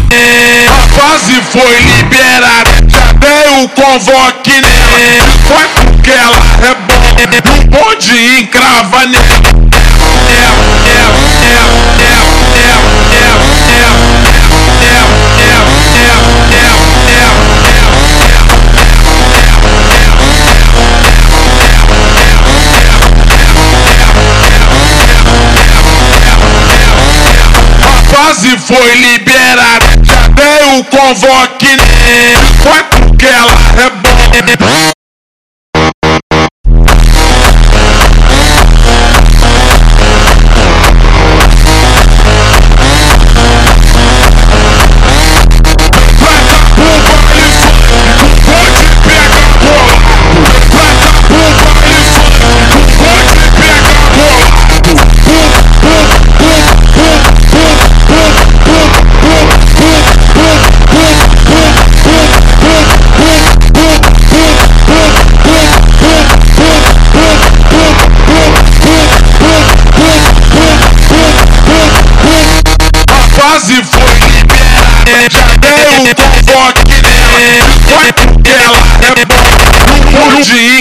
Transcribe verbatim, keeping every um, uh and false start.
A fase foi liberada, já dei o convoque nela. Vai porque ela é boa, não pode encravar nela. A fase foi liberada, já dei o convoque nela. Vai porque ela é boa. A fase foi liberada, já dei o convoque nela. Vai porque ela é boa, não pode ir.